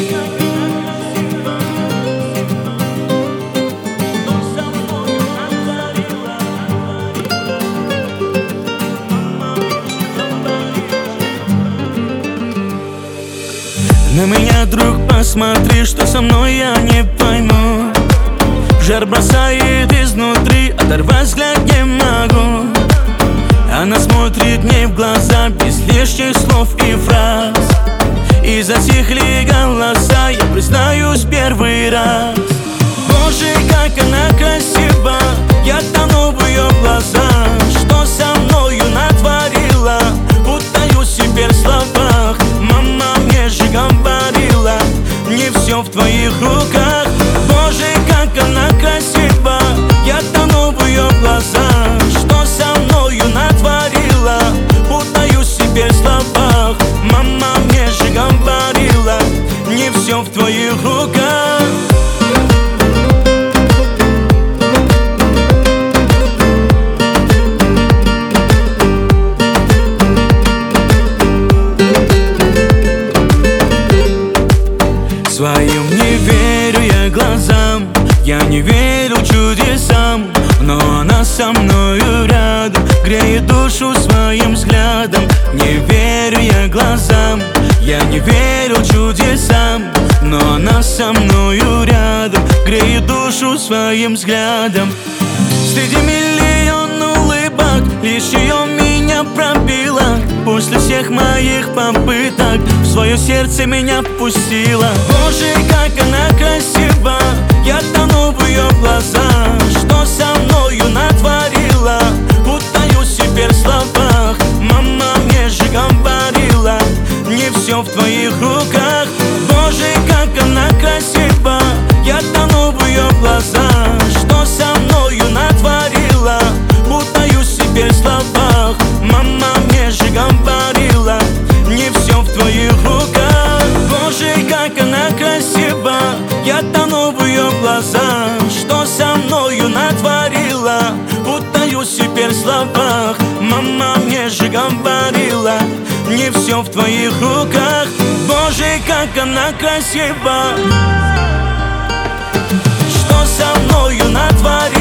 На меня, друг, посмотри, что со мной я не пойму. Жар бросает изнутри, оторвать взгляд не могу. Она смотрит мне в глаза без лишних слов и фраз. И затихли голоса, я признаюсь первый раз. Боже, как она красива, я тону в ее глазах. Что со мною натворила, путаюсь теперь в словах. Мама мне же говорила, не все в твоих руках. Боже, как она красива, я тону в ее глазах. Что со мною натворила, путаюсь теперь в словах. Мама мне же говорила, не все в твоих руках. Своим не верю я глазам, я не верю чудесам. Но она со мною рядом, греет душу своим взглядом. Не верю я глазам, я не верю чудесам. Но она со мною рядом, греет душу своим взглядом. Среди миллион улыбок лишь ее меня пробила. После всех моих попыток в свое сердце меня впустила. Боже, как она красива, я тону в ее глазах. Что со мною натворила, путаюсь теперь в словах. Мама мне же говорила, не все в твоих руках. Боже, как она красива, я тону в ее глазах. Что со мною натворила, путаюсь теперь в словах. Мама мне же говорила, не все в твоих руках. Боже, как она красива, я тону в ее глазах. Что со мною натворила, путаюсь теперь в словах. Мама мне же говорила, не все в твоих руках. Боже, как она красива, что со мною натворила.